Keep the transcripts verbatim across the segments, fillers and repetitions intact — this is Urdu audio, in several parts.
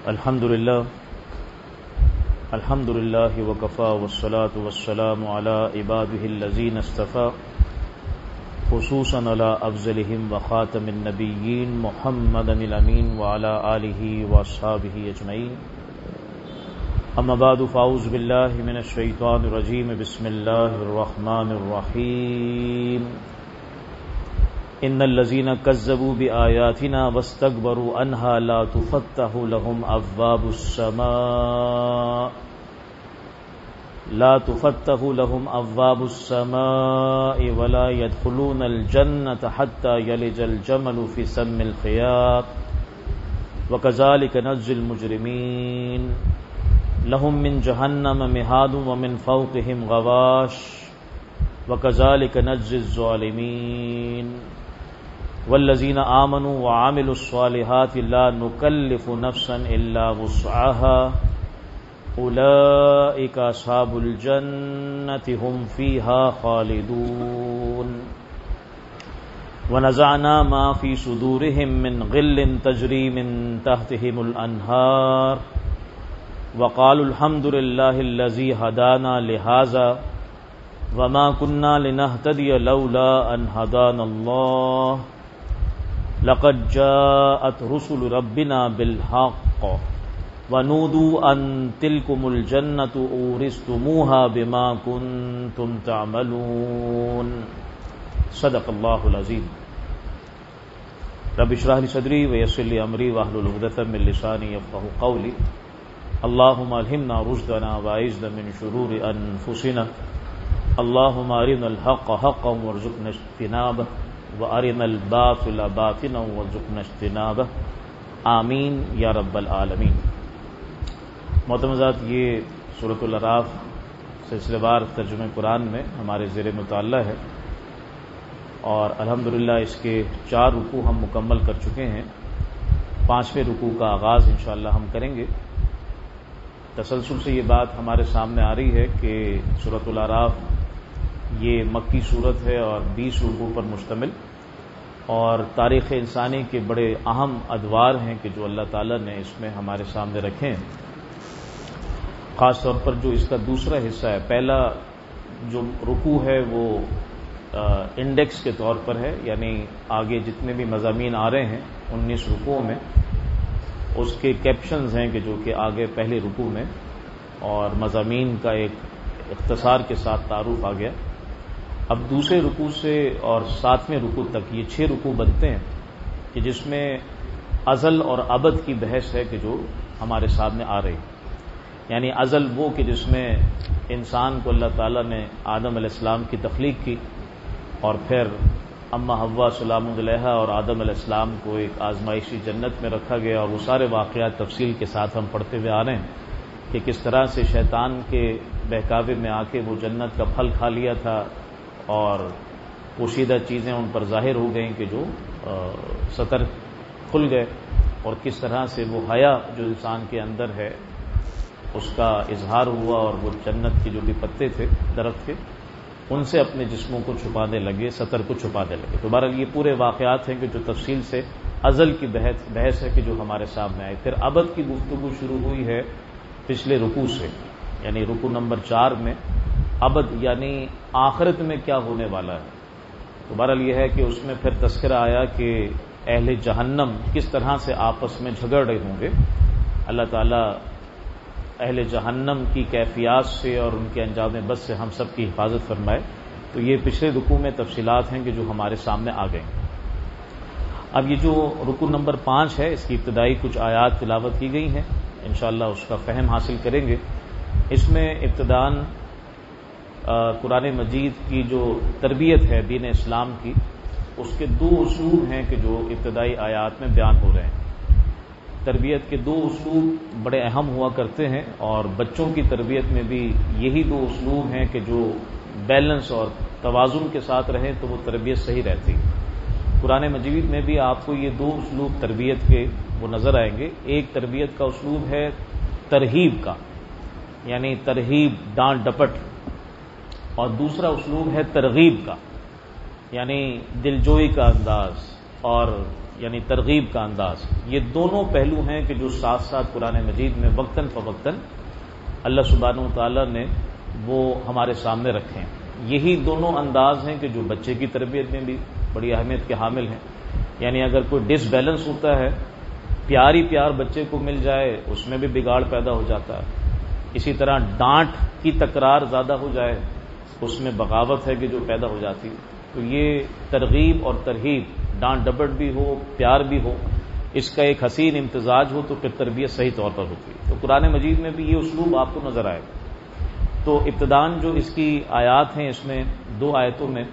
الحمد للہ الحمد للہ وکفا والصلاة والسلام علی عباده الذین اصطفى خصوصا علی افضلهم وخاتم النبیین محمد الامین وعلی آلہ واصحابہ اجمعین اما بعد فاعوذ باللہ من الشیطان الرجیم بسم اللہ الرحمن الرحیم ان الذين كذبوا بآياتنا واستكبروا عنها لا تفتح لهم أبواب السماء لا تفتح لهم أبواب السماء ولا يدخلون الجنة حتى يلج الجمل في سم الخياط وكذلك نجزي المجرمين لهم من جهنم مهاد ومن فوقهم غواش وكذلك نجزي الظالمين والذین آمنوا وعملوا الصالحات لا نکلف نفسا الا وسعها اولئک اصحاب الجنة هم فیها خالدون ونزعنا ما في صدورهم من غل تجری من تحتهم الانہار وقالوا الحمد لله الذي هدانا لهذا وما كنا لنهتدي لولا ان هدانا الله لقد جاءت رسل ربنا بالحق ونودوا ان تلكم الجنة اورثتموها بما كنتم تعملون صدق اللہ العظیم رب اشرح لي صدری ويسر لي امری واحلل عقدۃ من لسانی یفقهوا قولی اللهم الهمنا رشدنا واعذنا من شرور انفسنا اللهم ارنا الحق حقا وارزقنا اجتنابه وارنا الباطل باطلا وارزقنا اجتنابه آمین یا رب العالمین۔ محترم حضرات، یہ سورۃ الاعراف سلسلہ وار ترجمہ قرآن میں ہمارے زیر مطالعہ ہے اور الحمدللہ اس کے چار رکوع ہم مکمل کر چکے ہیں۔ پانچویں رکوع کا آغاز انشاءاللہ ہم کریں گے۔ تسلسل سے یہ بات ہمارے سامنے آ رہی ہے کہ سورۃ الاعراف یہ مکی صورت ہے اور بیس رکوع پر مشتمل، اور تاریخ انسانی کے بڑے اہم ادوار ہیں کہ جو اللہ تعالیٰ نے اس میں ہمارے سامنے رکھے ہیں۔ خاص طور پر جو اس کا دوسرا حصہ ہے، پہلا جو رکوع ہے وہ انڈیکس کے طور پر ہے، یعنی آگے جتنے بھی مضامین آ رہے ہیں انیس رکوعوں میں اس کے کیپشنز ہیں کہ جو کہ آگے پہلے رکوع میں، اور مضامین کا ایک اختصار کے ساتھ تعارف آ گیا۔ اب دوسرے رکوع سے اور ساتویں رکوع تک یہ چھ رکوع بنتے ہیں کہ جس میں ازل اور ابد کی بحث ہے کہ جو ہمارے سامنے آ رہی، یعنی ازل وہ کہ جس میں انسان کو اللہ تعالیٰ نے آدم علیہ السلام کی تخلیق کی، اور پھر اما حوا سلام علیہا اور آدم علیہ السلام کو ایک آزمائشی جنت میں رکھا گیا، اور وہ سارے واقعات تفصیل کے ساتھ ہم پڑھتے ہوئے آ رہے ہیں کہ کس طرح سے شیطان کے بہکاوے میں آ کے وہ جنت کا پھل کھا لیا تھا اور پوشیدہ چیزیں ان پر ظاہر ہو گئیں کہ جو ستر کھل گئے، اور کس طرح سے وہ حیا جو انسان کے اندر ہے اس کا اظہار ہوا، اور وہ جنت کے جو بھی پتے تھے درخت کے ان سے اپنے جسموں کو چھپانے لگے، ستر کو چھپانے لگے۔ تو بہرحال یہ پورے واقعات ہیں کہ جو تفصیل سے ازل کی بحث بحث ہے کہ جو ہمارے سامنے آئے۔ پھر ابد کی گفتگو شروع ہوئی ہے پچھلے رکوع سے، یعنی رکوع نمبر چار میں ابد یعنی آخرت میں کیا ہونے والا ہے۔ تو بہرحال یہ ہے کہ اس میں پھر تذکرہ آیا کہ اہل جہنم کس طرح سے آپس میں جھگڑ رہے ہوں گے، اللہ تعالیٰ اہل جہنم کی کیفیات سے اور ان کے انجام بد سے ہم سب کی حفاظت فرمائے۔ تو یہ پچھلے رکوع میں تفصیلات ہیں کہ جو ہمارے سامنے آ گئے۔ اب یہ جو رکوع نمبر پانچ ہے اس کی ابتدائی کچھ آیات تلاوت کی گئی ہیں، انشاءاللہ اس کا فہم حاصل کریں گے۔ اس میں ابتداً قرآن مجید کی جو تربیت ہے دین اسلام کی، اس کے دو اسلوب ہیں کہ جو ابتدائی آیات میں بیان ہو رہے ہیں۔ تربیت کے دو اسلوب بڑے اہم ہوا کرتے ہیں، اور بچوں کی تربیت میں بھی یہی دو اسلوب ہیں کہ جو بیلنس اور توازن کے ساتھ رہیں تو وہ تربیت صحیح رہتی۔ قرآن مجید میں بھی آپ کو یہ دو اسلوب تربیت کے وہ نظر آئیں گے۔ ایک تربیت کا اسلوب ہے ترہیب کا، یعنی ترہیب ڈانٹ ڈپٹ، اور دوسرا اسلوب ہے ترغیب کا، یعنی دلجوئی کا انداز اور یعنی ترغیب کا انداز، یہ دونوں پہلو ہیں کہ جو ساتھ ساتھ قرآن مجید میں وقتاً فوقتاً اللہ سبحانہ و تعالیٰ نے وہ ہمارے سامنے رکھے ہیں۔ یہی دونوں انداز ہیں کہ جو بچے کی تربیت میں بھی بڑی اہمیت کے حامل ہیں۔ یعنی اگر کوئی ڈس بیلنس ہوتا ہے، پیار ہی پیار بچے کو مل جائے، اس میں بھی بگاڑ پیدا ہو جاتا ہے۔ اسی طرح ڈانٹ کی تکرار زیادہ ہو جائے، اس میں بغاوت ہے کہ جو پیدا ہو جاتی ہے۔ تو یہ ترغیب اور ترہیب، ڈانٹ ڈپٹ بھی ہو، پیار بھی ہو، اس کا ایک حسین امتزاج ہو تو پھر تربیت صحیح طور پر ہوتی ہے۔ تو قرآن مجید میں بھی یہ اسلوب آپ کو نظر آئے گا۔ تو ابتداً جو اس کی آیات ہیں، اس میں دو آیتوں میں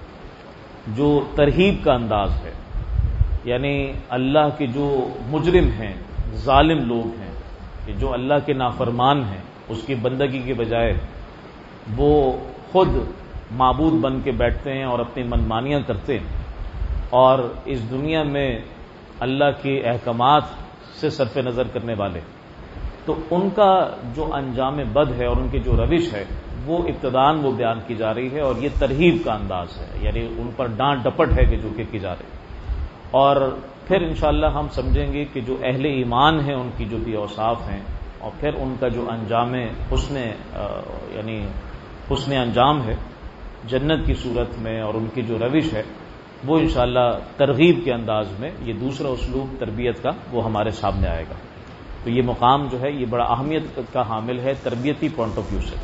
جو ترہیب کا انداز ہے، یعنی اللہ کے جو مجرم ہیں، ظالم لوگ ہیں، کہ جو اللہ کے نافرمان ہیں، اس کی بندگی کے بجائے وہ خود معبود بن کے بیٹھتے ہیں اور اپنی منمانیاں کرتے ہیں، اور اس دنیا میں اللہ کے احکامات سے صرف نظر کرنے والے، تو ان کا جو انجام بد ہے اور ان کی جو روش ہے وہ ابتداً وہ بیان کی جا رہی ہے، اور یہ ترہیب کا انداز ہے، یعنی ان پر ڈانٹ ڈپٹ ہے کہ جو کہ کی جا رہی ہے۔ اور پھر انشاءاللہ ہم سمجھیں گے کہ جو اہل ایمان ہیں ان کی جو بھی اوصاف ہیں، اور پھر ان کا جو انجام حسن یعنی حسن انجام ہے جنت کی صورت میں، اور ان کی جو روش ہے وہ انشاءاللہ ترغیب کے انداز میں، یہ دوسرا اسلوب تربیت کا وہ ہمارے سامنے آئے گا۔ تو یہ مقام جو ہے یہ بڑا اہمیت کا حامل ہے تربیتی پوائنٹ آف ویو سے۔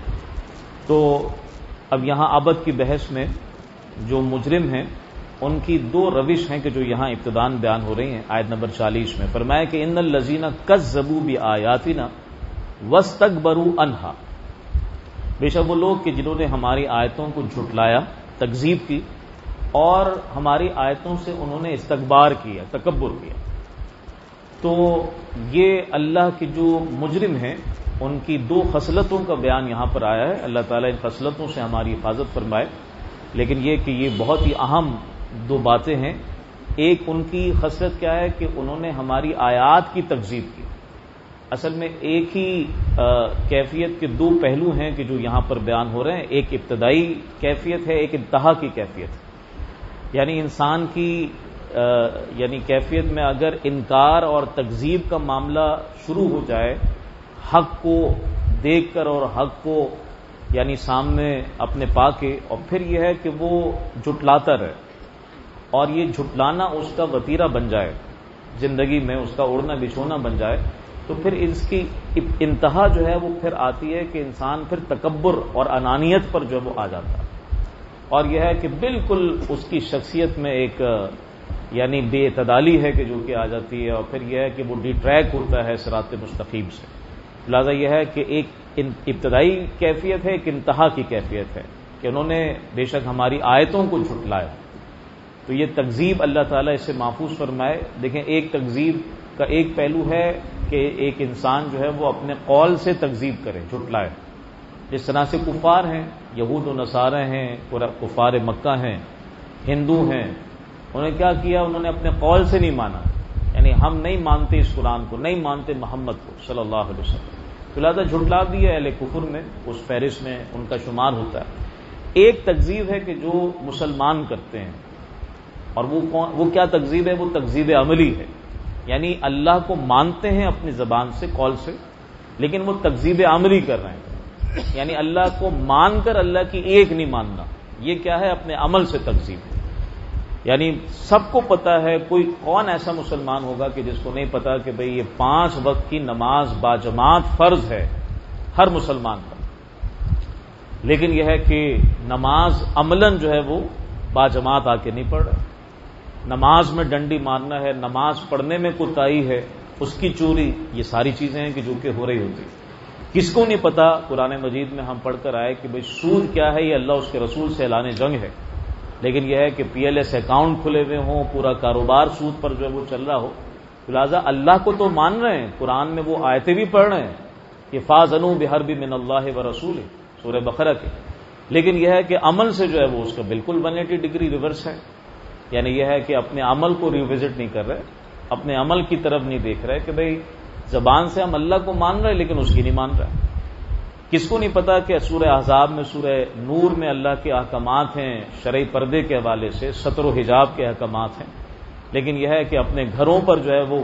تو اب یہاں عبد کی بحث میں جو مجرم ہیں ان کی دو روش ہیں کہ جو یہاں ابتداً بیان ہو رہی ہیں۔ آیت نمبر چالیس میں فرمایا کہ ان الذین کذبوا بآیاتنا واستکبروا عنہا، بے شک وہ لوگ کہ جنہوں نے ہماری آیتوں کو جھٹلایا، تکذیب کی، اور ہماری آیتوں سے انہوں نے استکبار کیا، تکبر کیا۔ تو یہ اللہ کے جو مجرم ہیں ان کی دو خصلتوں کا بیان یہاں پر آیا ہے۔ اللہ تعالیٰ ان خصلتوں سے ہماری حفاظت فرمائے، لیکن یہ کہ یہ بہت ہی اہم دو باتیں ہیں۔ ایک ان کی خصلت کیا ہے کہ انہوں نے ہماری آیات کی تکذیب کی۔ اصل میں ایک ہی کیفیت کے دو پہلو ہیں کہ جو یہاں پر بیان ہو رہے ہیں، ایک ابتدائی کیفیت ہے، ایک انتہا کی کیفیت ہے۔ یعنی انسان کی یعنی کیفیت میں اگر انکار اور تکذیب کا معاملہ شروع ہو جائے، حق کو دیکھ کر اور حق کو یعنی سامنے اپنے پا کے، اور پھر یہ ہے کہ وہ جھٹلاتا رہے، اور یہ جھٹلانا اس کا وتیرہ بن جائے زندگی میں، اس کا اڑنا بچھونا بن جائے، تو پھر اس کی انتہا جو ہے وہ پھر آتی ہے کہ انسان پھر تکبر اور انانیت پر جو ہے وہ آ جاتا ہے، اور یہ ہے کہ بالکل اس کی شخصیت میں ایک یعنی بے اعتدالی ہے کہ جو کہ آ جاتی ہے، اور پھر یہ ہے کہ وہ ڈی ٹریک ہوتا ہے صراط مستقیم سے۔ لہٰذا یہ ہے کہ ایک ابتدائی کیفیت ہے، ایک انتہا کی کیفیت ہے کہ انہوں نے بے شک ہماری آیتوں کو جھٹلایا۔ تو یہ تکذیب اللہ تعالیٰ اس سے محفوظ فرمائے۔ دیکھیں، ایک تکذیب کا ایک پہلو ہے کہ ایک انسان جو ہے وہ اپنے قول سے تکذیب کرے، جھٹلائے، جس طرح سے کفار ہیں، یہود و نصارہ ہیں، کفار مکہ ہیں، ہندو ہیں، انہوں نے کیا کیا؟ انہوں نے اپنے قول سے نہیں مانا، یعنی ہم نہیں مانتے اس قرآن کو، نہیں مانتے محمد کو صلی اللہ علیہ وسلم، تو لہٰذا جھٹلا دیا اہل کفر میں، اس فہرست میں ان کا شمار ہوتا ہے۔ ایک تکذیب ہے کہ جو مسلمان کرتے ہیں، اور وہ کون؟ وہ کیا تکذیب ہے؟ وہ تکذیب عملی ہے، یعنی اللہ کو مانتے ہیں اپنی زبان سے، قول سے، لیکن وہ تکذیب عملی کر رہے ہیں، یعنی اللہ کو مان کر اللہ کی ایک نہیں ماننا، یہ کیا ہے؟ اپنے عمل سے تکذیب ہے۔ یعنی سب کو پتا ہے، کوئی کون ایسا مسلمان ہوگا کہ جس کو نہیں پتا کہ بھئی یہ پانچ وقت کی نماز باجماعت فرض ہے ہر مسلمان پر، لیکن یہ ہے کہ نماز عملاً جو ہے وہ باجماعت آ کے نہیں پڑھ رہا، نماز میں ڈنڈی مارنا ہے، نماز پڑھنے میں کوتاہی ہے، اس کی چوری، یہ ساری چیزیں ہیں کہ جو کہ ہو رہی ہوتی۔ کس کو نہیں پتا؟ قرآن مجید میں ہم پڑھ کر آئے کہ بھئی سود کیا ہے، یہ اللہ اس کے رسول سے اعلان جنگ ہے، لیکن یہ ہے کہ پی ایل ایس اکاؤنٹ کھلے ہوئے ہوں، پورا کاروبار سود پر جو ہے وہ چل رہا ہو، لہٰذا اللہ کو تو مان رہے ہیں، قرآن میں وہ آیتیں بھی پڑھ رہے ہیں کہ فَاذَنُوا بِحَرْبٍ مِّنَ اللَّهِ وَرَسُولِهِ، سورہ بقرہ کے، لیکن یہ ہے کہ عمل سے جو ہے وہ اس کا بالکل ایک سو اسی ڈگری ریورس ہے، یعنی یہ ہے کہ اپنے عمل کو ریوزٹ نہیں کر رہے، اپنے عمل کی طرف نہیں دیکھ رہے کہ بھئی زبان سے ہم اللہ کو مان رہے لیکن اس کی نہیں مان رہے۔ کس کو نہیں پتا کہ سورہ احزاب میں، سورہ نور میں اللہ کے احکامات ہیں، شرعی پردے کے حوالے سے ستر و حجاب کے احکامات ہیں، لیکن یہ ہے کہ اپنے گھروں پر جو ہے وہ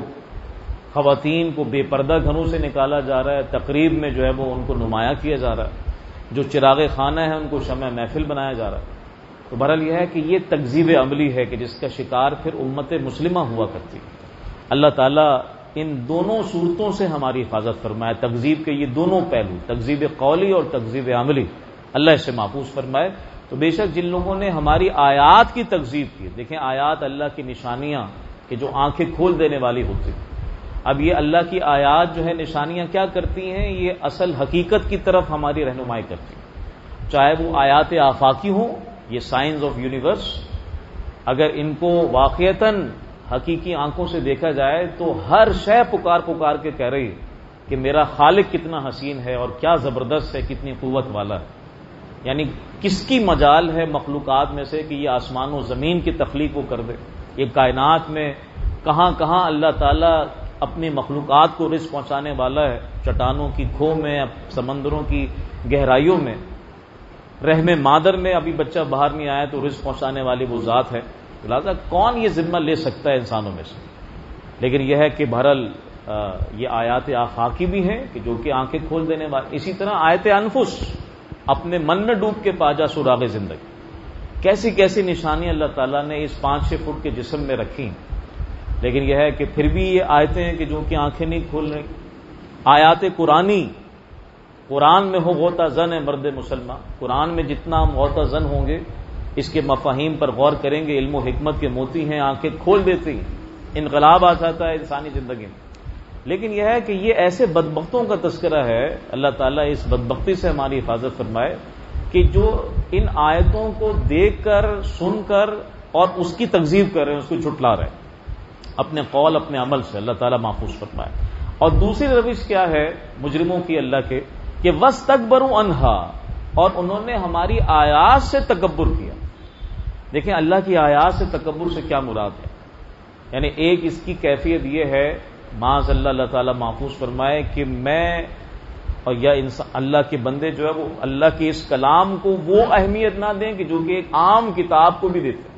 خواتین کو بے پردہ گھروں سے نکالا جا رہا ہے، تقریب میں جو ہے وہ ان کو نمایاں کیا جا رہا ہے، جو چراغ خانہ ہے ان کو شمع محفل بنایا جا رہا ہے۔ تو بہرحال یہ ہے کہ یہ تکذیب عملی ہے کہ جس کا شکار پھر امت مسلمہ ہوا کرتی ہے۔ اللہ تعالیٰ ان دونوں صورتوں سے ہماری حفاظت فرمائے، تکذیب کے یہ دونوں پہلو، تکذیب قولی اور تکذیب عملی، اللہ اس سے محفوظ فرمائے۔ تو بے شک جن لوگوں نے ہماری آیات کی تکذیب کی، دیکھیں آیات اللہ کی نشانیاں کہ جو آنکھیں کھول دینے والی ہوتی ہیں، اب یہ اللہ کی آیات جو ہے نشانیاں کیا کرتی ہیں، یہ اصل حقیقت کی طرف ہماری رہنمائی کرتی ہیں، چاہے وہ آیات آفاقی ہوں، یہ سائنس آف یونیورس، اگر ان کو واقعتاً حقیقی آنکھوں سے دیکھا جائے تو ہر شے پکار پکار کے کہہ رہی کہ میرا خالق کتنا حسین ہے اور کیا زبردست ہے، کتنی قوت والا ہے۔ یعنی کس کی مجال ہے مخلوقات میں سے کہ یہ آسمان و زمین کی تخلیق کو کر دے، یہ کائنات میں کہاں کہاں اللہ تعالیٰ اپنی مخلوقات کو رزق پہنچانے والا ہے، چٹانوں کی کھو میں، سمندروں کی گہرائیوں میں، رحم مادر میں ابھی بچہ باہر نہیں آیا تو رزق پہنچانے والی وہ ذات ہے، لہٰذا کون یہ ذمہ لے سکتا ہے انسانوں میں سے۔ لیکن یہ ہے کہ بہرحال یہ آیات آفاقی بھی ہیں کہ جو کہ آنکھیں کھول دینے والی، اسی طرح آیت انفس، اپنے من میں ڈوب کے پاجا سراغ زندگی، کیسی کیسی نشانی اللہ تعالیٰ نے اس پانچ چھ فٹ کے جسم میں رکھی، لیکن یہ ہے کہ پھر بھی یہ آیتیں ہیں کہ جو کہ آنکھیں نہیں کھول رہی۔ آیات قرآنی، قرآن میں ہو غوطہ زن ہے مرد مسلمان، قرآن میں جتنا ہم غوطہ زن ہوں گے، اس کے مفاہیم پر غور کریں گے، علم و حکمت کے موتی ہیں، آنکھیں کھول دیتی، انقلاب آ جاتا ہے انسانی زندگی میں۔ لیکن یہ ہے کہ یہ ایسے بدبختوں کا تذکرہ ہے، اللہ تعالیٰ اس بدبختی سے ہماری حفاظت فرمائے کہ جو ان آیتوں کو دیکھ کر، سن کر اور اس کی تکذیب کر رہے ہیں، اس کو جھٹلا رہے ہیں اپنے قول اپنے عمل سے، اللہ تعالیٰ محفوظ فرمائے۔ اور دوسری روش کیا ہے مجرموں کی اللہ کے کہ وَاسْتَكْبَرُوا عَنْهَا، اور انہوں نے ہماری آیات سے تکبر کیا۔ دیکھیں اللہ کی آیات سے تکبر سے کیا مراد ہے، یعنی ایک اس کی کیفیت یہ ہے، معاذ اللہ اللہ تعالیٰ محفوظ فرمائے، کہ میں اور یا انسان اللہ کے بندے جو ہے وہ اللہ کے اس کلام کو وہ اہمیت نہ دیں کہ جو کہ ایک عام کتاب کو بھی دیتے ہیں۔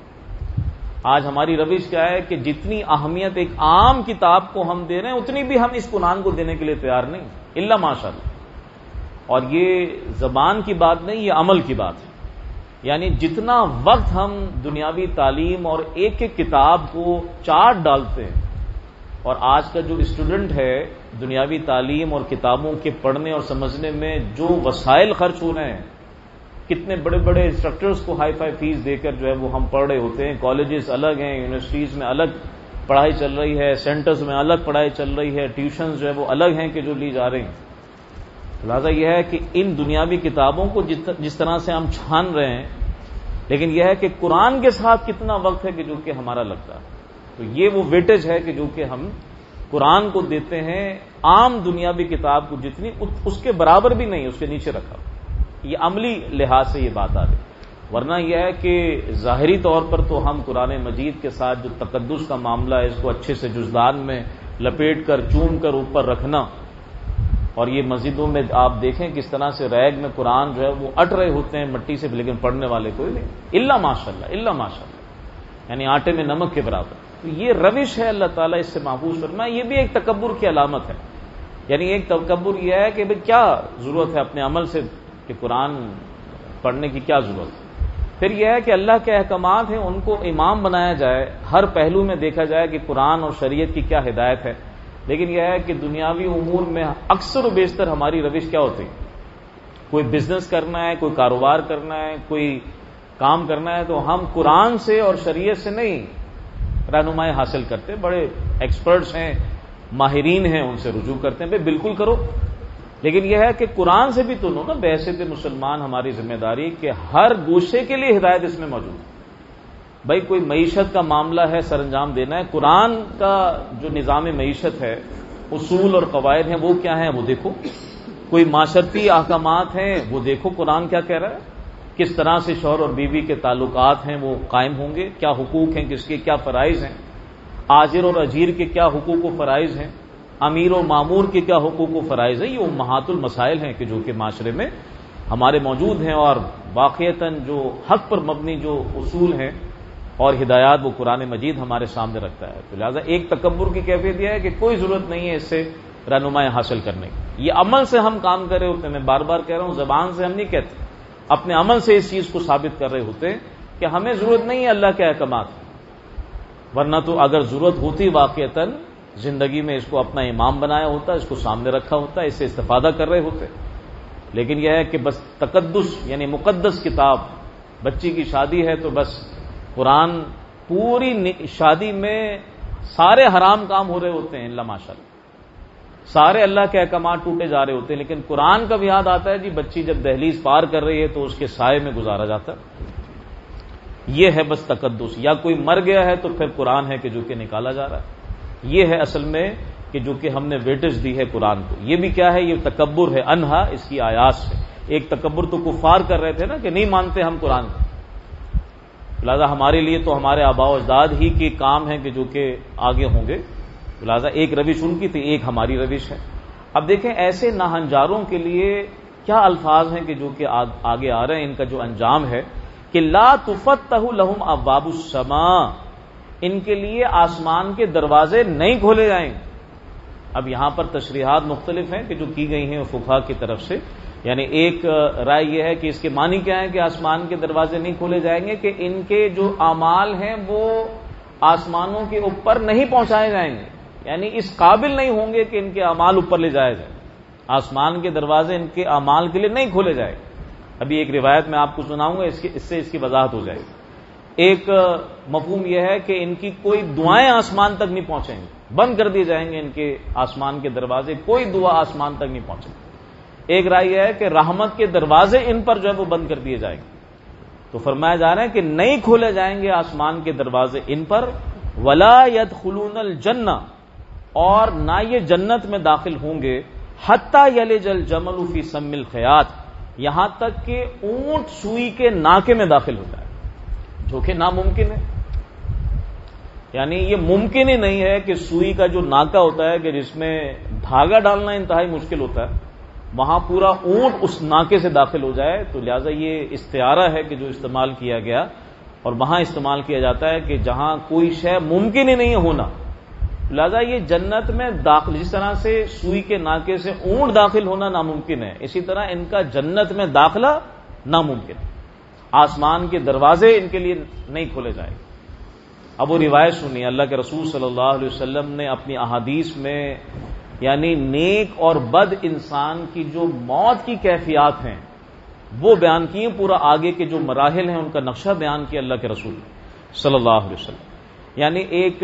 آج ہماری روش کیا ہے کہ جتنی اہمیت ایک عام کتاب کو ہم دے رہے ہیں اتنی بھی ہم اس قرآن کو دینے کے لیے تیار نہیں، الا ماشاء اللہ۔ اور یہ زبان کی بات نہیں، یہ عمل کی بات ہے، یعنی جتنا وقت ہم دنیاوی تعلیم اور ایک ایک کتاب کو چاٹ ڈالتے ہیں، اور آج کا جو اسٹوڈنٹ ہے دنیاوی تعلیم اور کتابوں کے پڑھنے اور سمجھنے میں جو وسائل خرچ ہو رہے ہیں، کتنے بڑے بڑے انسٹرکٹرز کو ہائی فائی فیس دے کر جو ہے وہ ہم پڑھ رہے ہوتے ہیں، کالجز الگ ہیں، یونیورسٹیز میں الگ پڑھائی چل رہی ہے، سینٹرز میں الگ پڑھائی چل رہی ہے، ٹیوشنز جو ہے وہ الگ ہیں کہ جو لی جا رہی ہیں۔ لہٰذا یہ ہے کہ ان دنیاوی کتابوں کو جس طرح سے ہم چھان رہے ہیں، لیکن یہ ہے کہ قرآن کے ساتھ کتنا وقت ہے کہ جو کہ ہمارا لگتا ہے، تو یہ وہ ویٹیج ہے کہ جو کہ ہم قرآن کو دیتے ہیں، عام دنیاوی کتاب کو جتنی اس کے برابر بھی نہیں، اس کے نیچے رکھا۔ یہ عملی لحاظ سے یہ بات آ رہی، ورنہ یہ ہے کہ ظاہری طور پر تو ہم قرآن مجید کے ساتھ جو تقدس کا معاملہ ہے اس کو اچھے سے جزدان میں لپیٹ کر چوم کر اوپر رکھنا، اور یہ مسجدوں میں آپ دیکھیں کس طرح سے ریگ میں قرآن جو ہے وہ اٹ رہے ہوتے ہیں مٹی سے، لیکن پڑھنے والے کوئی نہیں، الا ماشاء اللہ، الا ماشاء اللہ، یعنی آٹے میں نمک کے برابر۔ تو یہ روش ہے، اللہ تعالیٰ اس سے محفوظ فرمائے۔ یہ بھی ایک تکبر کی علامت ہے، یعنی ایک تکبر یہ ہے کہ بھئی کیا ضرورت ہے اپنے عمل سے کہ قرآن پڑھنے کی کیا ضرورت ہے۔ پھر یہ ہے کہ اللہ کے احکامات ہیں ان کو امام بنایا جائے، ہر پہلو میں دیکھا جائے کہ قرآن اور شریعت کی کیا ہدایت ہے، لیکن یہ ہے کہ دنیاوی امور میں اکثر و بیشتر ہماری روش کیا ہوتی ہے، کوئی بزنس کرنا ہے، کوئی کاروبار کرنا ہے، کوئی کام کرنا ہے تو ہم قرآن سے اور شریعت سے نہیں رہنمائی حاصل کرتے، بڑے ایکسپرٹس ہیں، ماہرین ہیں، ان سے رجوع کرتے ہیں، بھئی بالکل کرو، لیکن یہ ہے کہ قرآن سے بھی تو لو نا، بحیثیت مسلمان ہماری ذمہ داری کہ ہر گوشے کے لیے ہدایت اس میں موجود ہے۔ بھائی کوئی معیشت کا معاملہ ہے، سر انجام دینا ہے، قرآن کا جو نظام معیشت ہے، اصول اور قواعد ہیں وہ کیا ہیں وہ دیکھو، کوئی معاشرتی احکامات ہیں وہ دیکھو قرآن کیا کہہ رہا ہے، کس طرح سے شوہر اور بیوی کے تعلقات ہیں وہ قائم ہوں گے، کیا حقوق ہیں، کس کے کیا فرائض ہیں، آجر اور اجیر کے کیا حقوق و فرائض ہیں، امیر و مامور کے کیا حقوق و فرائض ہیں۔ یہ امہات المسائل ہیں کہ جو کہ معاشرے میں ہمارے موجود ہیں، اور واقعتاً جو حق پر مبنی جو اصول ہیں اور ہدایات وہ قرآن مجید ہمارے سامنے رکھتا ہے. تو لہٰذا ایک تکبر کی کیفیت یہ ہے کہ کوئی ضرورت نہیں ہے اس سے رہنمائی حاصل کرنے کی. یہ عمل سے ہم کام کر رہے ہوتے ہیں. میں بار بار کہہ رہا ہوں زبان سے ہم نہیں کہتے, اپنے عمل سے اس چیز کو ثابت کر رہے ہوتے ہیں کہ ہمیں ضرورت نہیں ہے اللہ کے احکامات, ورنہ تو اگر ضرورت ہوتی واقعتاً زندگی میں اس کو اپنا امام بنایا ہوتا, اس کو سامنے رکھا ہوتا, اس سے استفادہ کر رہے ہوتے. لیکن یہ ہے کہ بس تقدس یعنی مقدس کتاب, بچی کی شادی ہے تو بس قرآن, پوری شادی میں سارے حرام کام ہو رہے ہوتے ہیں اللہ ماشاءاللہ, سارے اللہ کے احکامات ٹوٹے جا رہے ہوتے ہیں, لیکن قرآن کا بھی یاد آتا ہے جی بچی جب دہلیز پار کر رہی ہے تو اس کے سائے میں گزارا جاتا ہے. یہ ہے بس تقدس. یا کوئی مر گیا ہے تو پھر قرآن ہے کہ جو کہ نکالا جا رہا ہے. یہ ہے اصل میں کہ جو کہ ہم نے ویٹیج دی ہے قرآن کو. یہ بھی کیا ہے, یہ تکبر ہے انہا اس کی آیات سے. ایک تکبر تو کفار کر رہے تھے نا کہ نہیں مانتے ہم قرآن کو, لہذا ہمارے لیے تو ہمارے آباء و اجداد ہی کے کام ہیں کہ جو کہ آگے ہوں گے. لہذا ایک روش ان کی تھی, ایک ہماری روش ہے. اب دیکھیں ایسے ناہنجاروں کے لیے کیا الفاظ ہیں کہ جو کہ آگے آ رہے ہیں. ان کا جو انجام ہے کہ لا تفتح لهم ابواب السماء, ان کے لیے آسمان کے دروازے نہیں کھولے جائیں گے. اب یہاں پر تشریحات مختلف ہیں کہ جو کی گئی ہیں فقہا کی طرف سے. یعنی ایک رائے یہ ہے کہ اس کے معنی کیا ہے کہ آسمان کے دروازے نہیں کھولے جائیں گے, کہ ان کے جو اعمال ہیں وہ آسمانوں کے اوپر نہیں پہنچائے جائیں گے, یعنی اس قابل نہیں ہوں گے کہ ان کے اعمال اوپر لے جائے جائیں. آسمان کے دروازے ان کے اعمال کے لیے نہیں کھولے جائیں. ابھی ایک روایت میں آپ کو سناؤں گا, اس, اس سے اس کی وضاحت ہو جائے گی. ایک مفہوم یہ ہے کہ ان کی کوئی دعائیں آسمان تک نہیں پہنچیں گی, بند کر دیے جائیں گے ان کے آسمان کے دروازے, کوئی دعا آسمان تک نہیں پہنچے گی. ایک رائے یہ ہے کہ رحمت کے دروازے ان پر جو ہے وہ بند کر دیے جائیں گے. تو فرمایا جا رہا ہے کہ نہیں کھولے جائیں گے آسمان کے دروازے ان پر. ولا يدخلون الجنہ, اور نہ یہ جنت میں داخل ہوں گے. حتی یلج الجمل فی سم الخیاط, یہاں تک کہ اونٹ سوئی کے ناکے میں داخل ہو جائے, جو کہ ناممکن ہے. یعنی یہ ممکن ہی نہیں ہے کہ سوئی کا جو ناکا ہوتا ہے کہ جس میں دھاگا ڈالنا انتہائی مشکل ہوتا ہے, وہاں پورا اونٹ اس ناکے سے داخل ہو جائے. تو لہذا یہ استعارہ ہے کہ جو استعمال کیا گیا, اور وہاں استعمال کیا جاتا ہے کہ جہاں کوئی شے ممکن ہی نہیں ہونا. لہذا یہ جنت میں داخل, جس طرح سے سوئی کے ناکے سے اونٹ داخل ہونا ناممکن ہے, اسی طرح ان کا جنت میں داخلہ ناممکن ہے. آسمان کے دروازے ان کے لیے نہیں کھولے جائیں گے. اب وہ روایت سنی, اللہ کے رسول صلی اللہ علیہ وسلم نے اپنی احادیث میں یعنی نیک اور بد انسان کی جو موت کی کیفیات ہیں وہ بیان کی ہیں. پورا آگے کے جو مراحل ہیں ان کا نقشہ بیان کیا اللہ کے رسول صلی اللہ علیہ وسلم. یعنی ایک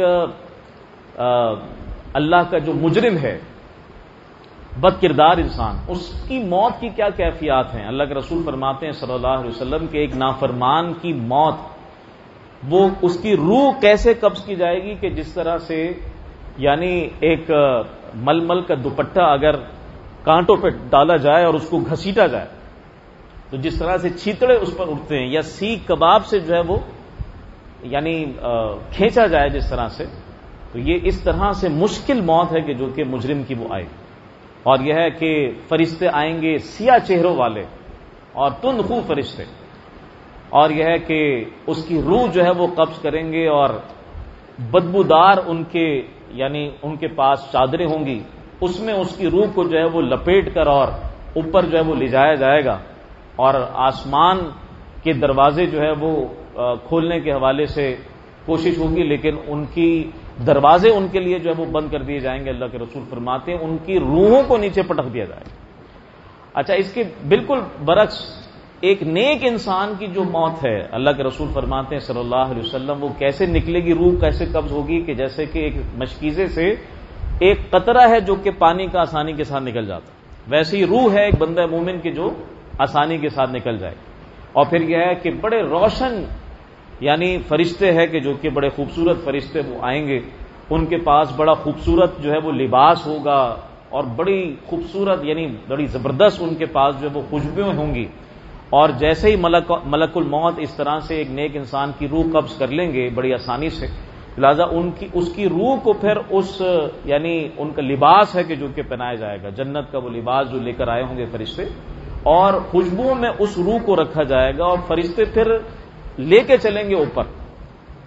اللہ کا جو مجرم ہے, بد کردار انسان, اس کی موت کی کیا کیفیات ہیں. اللہ کے رسول فرماتے ہیں صلی اللہ علیہ وسلم کہ ایک نافرمان کی موت, وہ اس کی روح کیسے قبض کی جائے گی کہ جس طرح سے یعنی ایک مل مل کا دوپٹہ اگر کانٹوں پہ ڈالا جائے اور اس کو گھسیٹا جائے تو جس طرح سے چھیتڑے اس پر اٹھتے ہیں, یا سیخ کباب سے جو ہے وہ یعنی کھینچا جائے جس طرح سے, تو یہ اس طرح سے مشکل موت ہے کہ جو کہ مجرم کی وہ آئے. اور یہ ہے کہ فرشتے آئیں گے سیاہ چہروں والے اور تند خو فرشتے, اور یہ ہے کہ اس کی روح جو ہے وہ قبض کریں گے, اور بدبودار ان کے یعنی ان کے پاس چادریں ہوں گی, اس میں اس کی روح کو جو ہے وہ لپیٹ کر اور اوپر جو ہے وہ لے جایا جائے گا. اور آسمان کے دروازے جو ہے وہ کھولنے کے حوالے سے کوشش ہوگی, لیکن ان کی دروازے ان کے لیے جو ہے وہ بند کر دیے جائیں گے. اللہ کے رسول فرماتے ہیں ان کی روحوں کو نیچے پٹک دیا جائے گا. اچھا, اس کے بالکل برعکس ایک نیک انسان کی جو موت ہے, اللہ کے رسول فرماتے ہیں صلی اللہ علیہ وسلم, وہ کیسے نکلے گی, روح کیسے قبض ہوگی کہ جیسے کہ ایک مشکیزے سے ایک قطرہ ہے جو کہ پانی کا آسانی کے ساتھ نکل جاتا, ویسے ہی روح ہے ایک بندہ مومن کی جو آسانی کے ساتھ نکل جائے. اور پھر یہ ہے کہ بڑے روشن یعنی فرشتے ہیں کہ جو کہ بڑے خوبصورت فرشتے وہ آئیں گے, ان کے پاس بڑا خوبصورت جو ہے وہ لباس ہوگا, اور بڑی خوبصورت یعنی بڑی زبردست ان کے پاس جو ہے وہ خوشبوئیں ہوں گی. اور جیسے ہی ملک ملک الموت اس طرح سے ایک نیک انسان کی روح قبض کر لیں گے بڑی آسانی سے, لہذا ان کی اس کی روح کو پھر اس یعنی ان کا لباس ہے کہ جو کہ پہنایا جائے گا, جنت کا وہ لباس جو لے کر آئے ہوں گے فرشتے, اور خوشبو میں اس روح کو رکھا جائے گا, اور فرشتے پھر لے کے چلیں گے اوپر.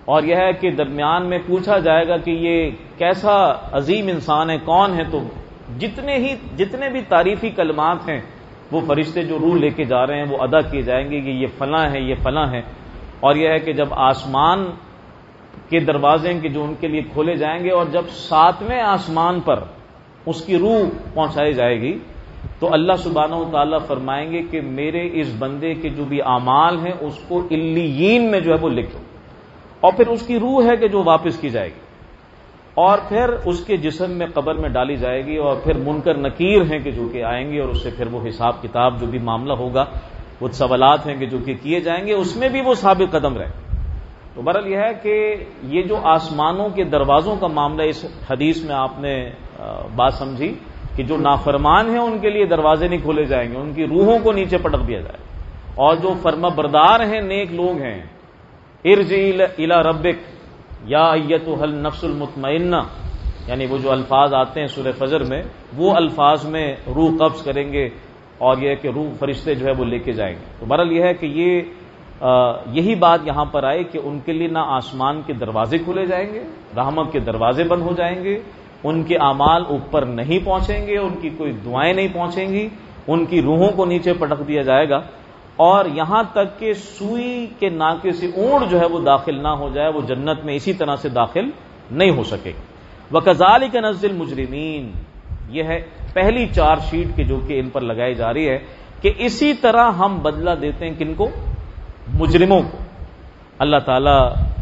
اور یہ ہے کہ درمیان میں پوچھا جائے گا کہ یہ کیسا عظیم انسان ہے، کون ہے، تو جتنے ہی جتنے بھی تعریفی کلمات ہیں وہ فرشتے جو روح لے کے جا رہے ہیں وہ ادا کیے جائیں گے کہ یہ فلاں ہے، یہ فلاں ہے. اور یہ ہے کہ جب آسمان کے دروازے کہ جو ان کے لیے کھولے جائیں گے اور جب ساتویں آسمان پر اس کی روح پہنچائی جائے گی تو اللہ سبحانہ و تعالیٰ فرمائیں گے کہ میرے اس بندے کے جو بھی اعمال ہیں اس کو علیین میں جو ہے وہ لکھو، اور پھر اس کی روح ہے کہ جو واپس کی جائے گی اور پھر اس کے جسم میں قبر میں ڈالی جائے گی، اور پھر منکر نکیر ہیں کہ جو کہ آئیں گے اور اس سے پھر وہ حساب کتاب جو بھی معاملہ ہوگا، وہ سوالات ہیں کہ جو کہ کیے جائیں گے، اس میں بھی وہ ثابت قدم رہے. تو بہرحال یہ ہے کہ یہ جو آسمانوں کے دروازوں کا معاملہ اس حدیث میں آپ نے بات سمجھی کہ جو نافرمان ہیں ان کے لیے دروازے نہیں کھولے جائیں گے، ان کی روحوں کو نیچے پٹک دیا جائے گا، اور جو فرما بردار ہیں، نیک لوگ ہیں، ارجعی الی ربک یا ایتھا النفس المطمئنہ، یعنی وہ جو الفاظ آتے ہیں سورہ فجر میں وہ الفاظ میں روح قبض کریں گے، اور یہ کہ روح فرشتے جو ہے وہ لے کے جائیں گے. تو بہرحال یہ ہے کہ یہ آ, یہی بات یہاں پر آئی کہ ان کے لیے نہ آسمان کے دروازے کھلے جائیں گے، رحمت کے دروازے بند ہو جائیں گے، ان کے اعمال اوپر نہیں پہنچیں گے، ان کی کوئی دعائیں نہیں پہنچیں گی، ان کی روحوں کو نیچے پٹک دیا جائے گا، اور یہاں تک کہ سوئی کے ناکے سے اونٹ جو ہے وہ داخل نہ ہو جائے، وہ جنت میں اسی طرح سے داخل نہیں ہو سکے. وَكَذَلِكَ نَجْزِي الْمُجْرِمِينَ، یہ ہے پہلی چار شیٹ کے جو کہ ان پر لگائی جا رہی ہے کہ اسی طرح ہم بدلہ دیتے ہیں کن کو؟ مجرموں کو. اللہ تعالی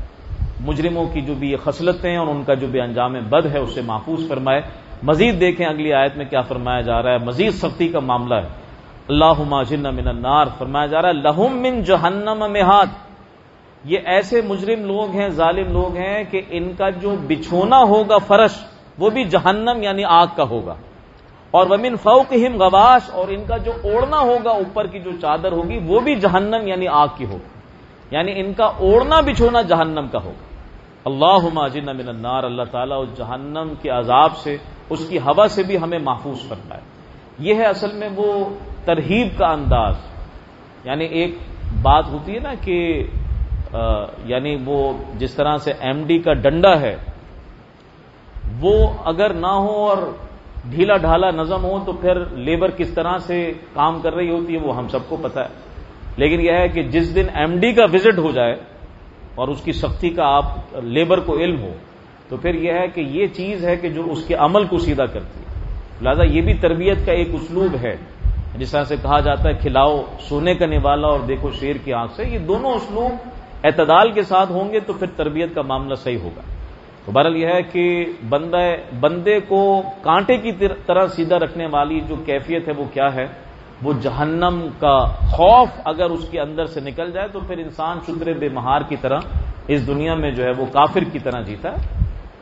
مجرموں کی جو بھی یہ خصلتیں ہیں اور ان کا جو بھی انجام بد ہے اسے محفوظ فرمائے. مزید دیکھیں اگلی آیت میں کیا فرمایا جا رہا ہے، مزید سختی کا معاملہ ہے. اللہم اجرنا من النار، فرمایا جا رہا ہے لہم من جہنم مہاد، یہ ایسے مجرم لوگ ہیں، ظالم لوگ ہیں کہ ان کا جو بچھونا ہوگا فرش وہ بھی جہنم یعنی آگ کا ہوگا، اور ومن فوقہم غواش، اور ان کا جو اوڑھنا ہوگا اوپر کی جو چادر ہوگی وہ بھی جہنم یعنی آگ کی ہوگی، یعنی ان کا اوڑھنا بچھونا جہنم کا ہوگا. اللہم اجرنا من النار، اللہ تعالیٰ اس جہنم کے عذاب سے، اس کی ہوا سے بھی ہمیں محفوظ فرمائے. یہ ہے اصل میں وہ ترہیب کا انداز. یعنی ایک بات ہوتی ہے نا کہ آ, یعنی وہ جس طرح سے ایم ڈی کا ڈنڈا ہے وہ اگر نہ ہو اور ڈھیلا ڈھالا نظم ہو تو پھر لیبر کس طرح سے کام کر رہی ہوتی ہے وہ ہم سب کو پتہ ہے. لیکن یہ ہے کہ جس دن ایم ڈی کا وزٹ ہو جائے اور اس کی سختی کا آپ لیبر کو علم ہو تو پھر یہ ہے کہ یہ چیز ہے کہ جو اس کے عمل کو سیدھا کرتی ہے. لہذا یہ بھی تربیت کا ایک اسلوب ہے، جس طرح سے کہا جاتا ہے کھلاؤ سونے کا نوالا اور دیکھو شیر کی آنکھ سے. یہ دونوں اسلوب اعتدال کے ساتھ ہوں گے تو پھر تربیت کا معاملہ صحیح ہوگا. تو بہرحال یہ ہے کہ بندہ بندے کو کانٹے کی طرح سیدھا رکھنے والی جو کیفیت ہے وہ کیا ہے؟ وہ جہنم کا خوف اگر اس کے اندر سے نکل جائے تو پھر انسان شکر بے مہار کی طرح اس دنیا میں جو ہے وہ کافر کی طرح جیتا ہے.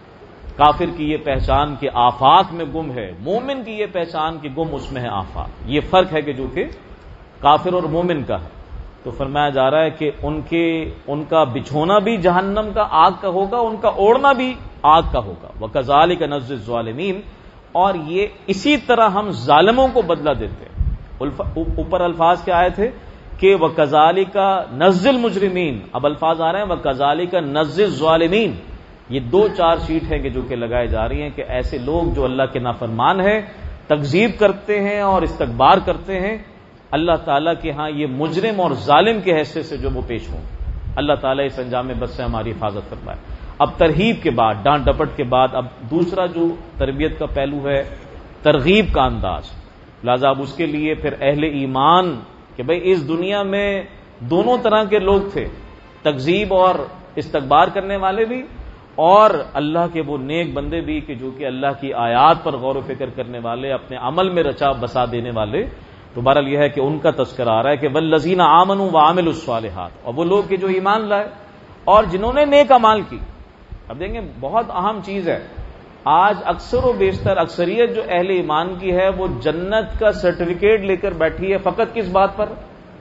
کافر کی یہ پہچان کہ آفاق میں گم ہے، مومن کی یہ پہچان کہ گم اس میں ہے آفاق. یہ فرق ہے کہ جو کہ کافر اور مومن کا ہے. تو فرمایا جا رہا ہے کہ ان کے ان کا بچھونا بھی جہنم کا آگ کا ہوگا، ان کا اوڑھنا بھی آگ کا ہوگا. وَكَذَلِكَ نَجْزِي الظَّالِمِينَ، اور یہ اسی طرح ہم ظالموں کو بدلہ دیتے ہیں. اوپر الفاظ کیا آئے تھے کہ وَكَذَلِكَ نَجْزِي الْمُجْرِمِينَ، اب الفاظ آ رہے ہیں وَكَذَلِكَ نَجْزِي الظَّالِمِينَ. یہ دو چار شیٹ ہیں کہ جو کہ لگائے جا رہی ہیں کہ ایسے لوگ جو اللہ کے نافرمان ہیں، تکذیب کرتے ہیں اور استکبار کرتے ہیں، اللہ تعالیٰ کے ہاں یہ مجرم اور ظالم کے حیثیت سے جو وہ پیش ہوں. اللہ تعالیٰ اس انجام بد سے ہماری حفاظت فرمائے. اب ترہیب کے بعد، ڈانٹ ڈپٹ کے بعد، اب دوسرا جو تربیت کا پہلو ہے ترغیب کا انداز. لہذا اب اس کے لیے پھر اہل ایمان کہ بھئی اس دنیا میں دونوں طرح کے لوگ تھے، تکذیب اور استکبار کرنے والے بھی، اور اللہ کے وہ نیک بندے بھی کہ جو کہ اللہ کی آیات پر غور و فکر کرنے والے، اپنے عمل میں رچا بسا دینے والے. تو بہرحال یہ ہے کہ ان کا تذکرہ آ رہا ہے کہ والذین آمنوا وعملوا الصالحات، اور وہ لوگ کہ جو ایمان لائے اور جنہوں نے نیک اعمال کی. اب دیکھیں بہت اہم چیز ہے، آج اکثر و بیشتر اکثریت جو اہل ایمان کی ہے وہ جنت کا سرٹیفکیٹ لے کر بیٹھی ہے فقط کس بات پر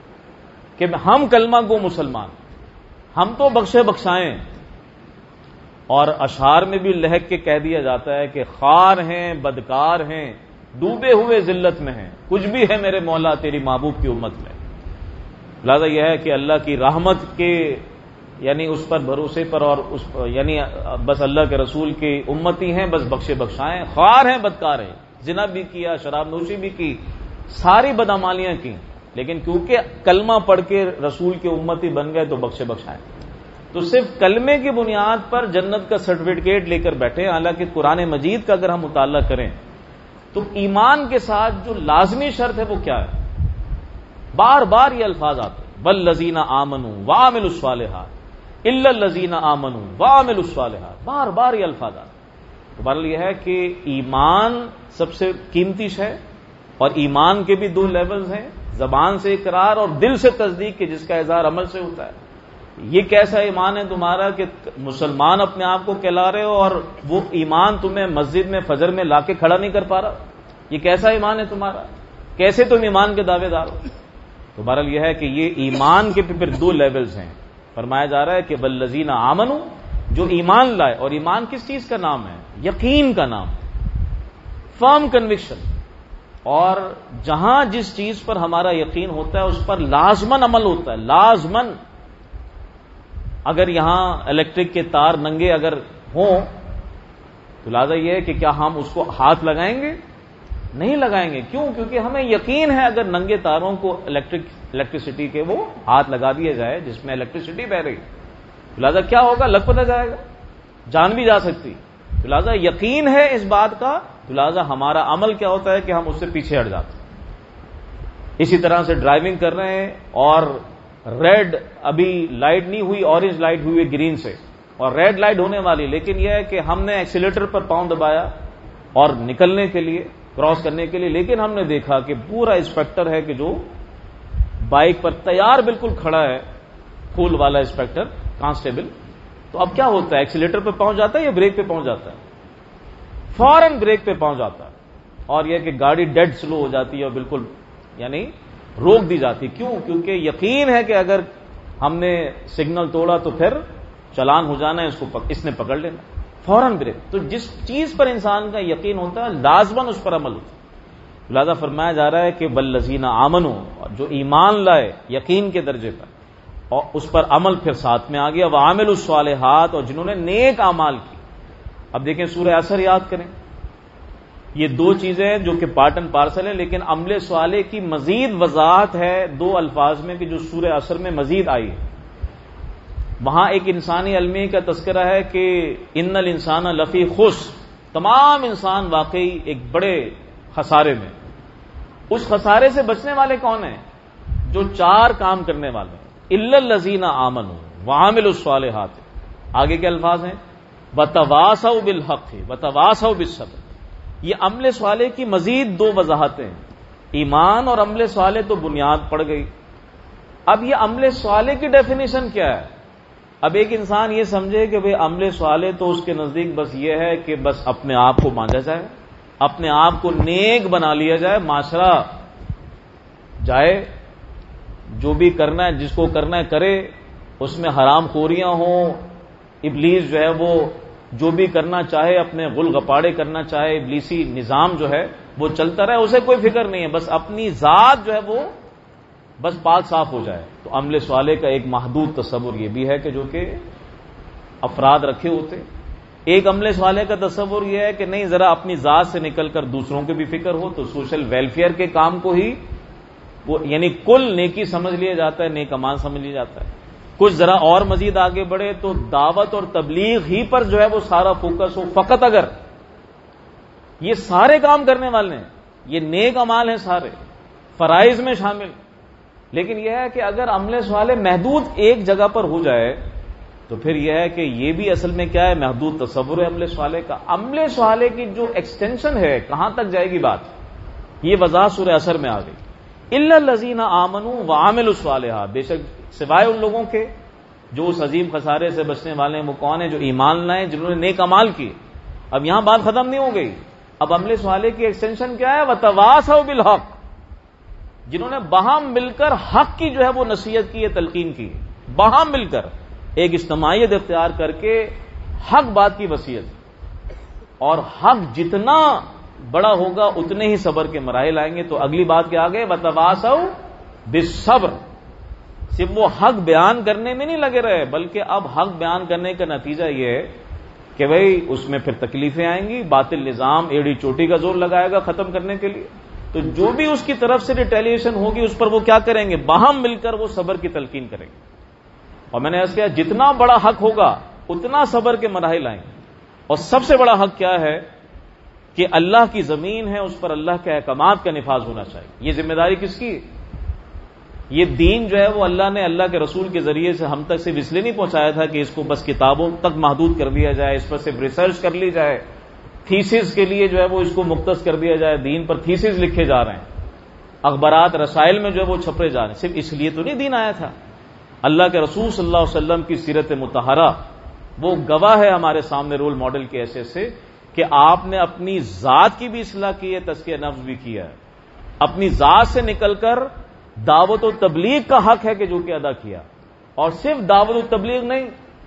کہ ہم کلمہ گو مسلمان، ہم تو بخشے بخشائیں. اور اشعار میں بھی لہک کے کہہ دیا جاتا ہے کہ خوار ہیں، بدکار ہیں، ڈوبے ہوئے ذلت میں ہیں، کچھ بھی ہے میرے مولا تیری محبوب کی امت میں. لہذا یہ ہے کہ اللہ کی رحمت کے یعنی اس پر بھروسے پر اور اس پر یعنی بس اللہ کے رسول کی امتی ہیں، بس بخشے بخشائیں، خوار ہیں بدکار ہیں، زنا بھی کیا، شراب نوشی بھی کی، ساری بدعمالیاں کی، لیکن کیونکہ کلمہ پڑھ کے رسول کی امتی بن گئے تو بخشے بخشائیں. تو صرف کلمے کی بنیاد پر جنت کا سرٹیفکیٹ لے کر بیٹھے. حالانکہ قرآن مجید کا اگر ہم مطالعہ کریں تو ایمان کے ساتھ جو لازمی شرط ہے وہ کیا ہے؟ بار بار یہ الفاظ آتے ہیں، والذین آمنوا وعملوا الصالحات الا الذین آمنوا وعملوا الصالحات، بار بار یہ الفاظ آتے ہیں. تو بہرحال یہ ہے کہ ایمان سب سے قیمتی ہے، اور ایمان کے بھی دو لیولز ہیں، زبان سے اقرار اور دل سے تصدیق، کہ جس کا اظہار عمل سے ہوتا ہے. یہ کیسا ایمان ہے تمہارا کہ مسلمان اپنے آپ کو کہلا رہے ہو اور وہ ایمان تمہیں مسجد میں فجر میں لا کے کھڑا نہیں کر پا رہا؟ یہ کیسا ایمان ہے تمہارا؟ کیسے تم ایمان کے دعوے دار ہو؟ تو بہرحال یہ ہے کہ یہ ایمان کے پھر دو لیولز ہیں. فرمایا جا رہا ہے کہ والذین آمنوا، جو ایمان لائے، اور ایمان کس چیز کا نام ہے؟ یقین کا نام، فرم کنوکشن. اور جہاں جس چیز پر ہمارا یقین ہوتا ہے اس پر لازمن عمل ہوتا ہے، لازمن. اگر یہاں الیکٹرک کے تار ننگے اگر ہوں تو لہٰذا یہ ہے کہ کیا ہم اس کو ہاتھ لگائیں گے؟ نہیں لگائیں گے. کیوں؟ کیونکہ ہمیں یقین ہے اگر ننگے تاروں کو الیکٹرک الیکٹریسٹی کے وہ ہاتھ لگا دیا جائے جس میں الیکٹریسٹی بہ رہی، تو لہٰذا کیا ہوگا؟ لگ پتہ جائے گا، جان بھی جا سکتی. تو لہٰذا یقین ہے اس بات کا، تو لہٰذا ہمارا عمل کیا ہوتا ہے کہ ہم اس سے پیچھے ہٹ جاتے ہیں. اسی طرح سے ڈرائیونگ کر رہے ہیں اور ریڈ ابھی لائٹ نہیں ہوئی، اورنج لائٹ ہوئی ہے گرین سے، اور ریڈ لائٹ ہونے والی، لیکن یہ ہے کہ ہم نے ایکسیلیٹر پر پاؤں دبایا اور نکلنے کے لیے، کراس کرنے کے لیے، لیکن ہم نے دیکھا کہ پورا انسپیکٹر ہے کہ جو بائک پر تیار بالکل کھڑا ہے، پھول والا انسپیکٹر کانسٹیبل. تو اب کیا ہوتا ہے؟ ایکسیلیٹر پہ پہنچ جاتا ہے یا بریک پہ پہنچ جاتا ہے؟ فوراً بریک پہ پہنچ جاتا ہے، اور یہ کہ گاڑی ڈیڈ سلو ہو جاتی ہے اور بالکل یعنی روک دی جاتی. کیوں؟ کیونکہ یقین ہے کہ اگر ہم نے سگنل توڑا تو پھر چلان ہو جانا ہے، اس کو پک... اس نے پکڑ لینا، فوراً بریک. تو جس چیز پر انسان کا یقین ہوتا ہے لازماً اس پر عمل ہوتا ہے. لہذا فرمایا جا رہا ہے کہ والذین آمنوا، جو ایمان لائے یقین کے درجے پر، اور اس پر عمل پھر ساتھ میں آ گیا، وعملوا الصالحات، اور جنہوں نے نیک اعمال کی. اب دیکھیں سورہ عصر یاد کریں، یہ دو چیزیں جو کہ پارٹ اینڈ پارسل ہیں، لیکن عمل صالح کی مزید وضاحت ہے دو الفاظ میں کہ جو سورہ عصر میں مزید آئی ہے. وہاں ایک انسانی المیہ کا تذکرہ ہے کہ ان الانسان لفی خسر، تمام انسان واقعی ایک بڑے خسارے میں. اس خسارے سے بچنے والے کون ہیں؟ جو چار کام کرنے والے ہیں، الا الذین آمنوا وعملوا الصالحات. آگے کے الفاظ ہیں وتواصوا بالحق وتواصوا بالصبر. یہ عمل صالح کی مزید دو وضاحتیں ہیں. ایمان اور عمل صالح تو بنیاد پڑ گئی. اب یہ عمل صالح کی ڈیفینیشن کیا ہے؟ اب ایک انسان یہ سمجھے کہ بھئی عمل صالح تو اس کے نزدیک بس یہ ہے کہ بس اپنے آپ کو مانجا جائے، اپنے آپ کو نیک بنا لیا جائے، معاشرہ جائے، جو بھی کرنا ہے جس کو کرنا ہے کرے، اس میں حرام خوریاں ہوں، ابلیس جو ہے وہ جو بھی کرنا چاہے، اپنے غل غپاڑے کرنا چاہے، ابلیسی نظام جو ہے وہ چلتا رہے، اسے کوئی فکر نہیں ہے، بس اپنی ذات جو ہے وہ بس پاک صاف ہو جائے. تو عمل صالح کا ایک محدود تصور یہ بھی ہے کہ جو کہ افراد رکھے ہوتے. ایک عمل صالح کا تصور یہ ہے کہ نہیں، ذرا اپنی ذات سے نکل کر دوسروں کی بھی فکر ہو، تو سوشل ویلفیئر کے کام کو ہی وہ یعنی کل نیکی سمجھ لیا جاتا ہے، نیک اعمال سمجھ لیا جاتا ہے. کچھ ذرا اور مزید آگے بڑھے تو دعوت اور تبلیغ ہی پر جو ہے وہ سارا فوکس ہو. فقط اگر یہ سارے کام کرنے والے ہیں، یہ نیک اعمال ہیں سارے، فرائض میں شامل، لیکن یہ ہے کہ اگر عمل صالح محدود ایک جگہ پر ہو جائے تو پھر یہ ہے کہ یہ بھی اصل میں کیا ہے؟ محدود تصور ہے عمل صالح کا. عمل صالح کی جو ایکسٹینشن ہے، کہاں تک جائے گی بات، یہ وضاحت سورہ عصر میں آ گئی. الا الذین آمنوا وعملوا الصالحات، بے شک سوائے ان لوگوں کے جو اس عظیم خسارے سے بچنے والے ہیں. وہ کون ہیں؟ جو ایمان لائے، جنہوں نے نیک اعمال کیے. اب یہاں بات ختم نہیں ہو گئی، اب عمل صالح کی ایکسٹینشن کیا ہے؟ وتواصوا بالحق، جنہوں نے باہم مل کر حق کی جو ہے وہ نصیحت کی ہے، تلقین کی، باہم مل کر ایک اجتماعیت اختیار کر کے حق بات کی وصیت. اور حق جتنا بڑا ہوگا اتنے ہی صبر کے مراحل آئیں گے. تو اگلی بات کیا آ گئے؟ وتواصوا بالصبر، صرف وہ حق بیان کرنے میں نہیں لگے رہے، بلکہ اب حق بیان کرنے کا نتیجہ یہ ہے کہ بھئی اس میں پھر تکلیفیں آئیں گی، باطل نظام ایڑی چوٹی کا زور لگائے گا ختم کرنے کے لیے، تو جو بھی اس کی طرف سے ریٹیلیشن ہوگی اس پر وہ کیا کریں گے، باہم مل کر وہ صبر کی تلقین کریں گے۔ اور میں نے ایسا کیا، جتنا بڑا حق ہوگا اتنا صبر کے مراحل آئیں گے، اور سب سے بڑا حق کیا ہے کہ اللہ کی زمین ہے، اس پر اللہ کے احکامات کا نفاذ ہونا چاہیے۔ یہ ذمہ داری کس کی ہے؟ یہ دین جو ہے وہ اللہ نے اللہ کے رسول کے ذریعے سے ہم تک صرف اس لیے نہیں پہنچایا تھا کہ اس کو بس کتابوں تک محدود کر دیا جائے، اس پر صرف ریسرچ کر لی جائے، تھیسس کے لیے جو ہے وہ اس کو مختص کر دیا جائے، دین پر تھیسس لکھے جا رہے ہیں، اخبارات رسائل میں جو ہے وہ چھپے جا رہے ہیں، صرف اس لیے تو نہیں دین آیا تھا۔ اللہ کے رسول صلی اللہ علیہ وسلم کی سیرت مطہرہ وہ گواہ ہے ہمارے سامنے رول ماڈل کے ایسے سے کہ آپ نے اپنی ذات کی بھی اصلاح کی ہے، تزکیہ نفس بھی کیا ہے، اپنی ذات سے نکل کر دعوت و تبلیغ کا حق ہے کہ جو کہ ادا کیا، اور صرف دعوت و تبلیغ نہیں،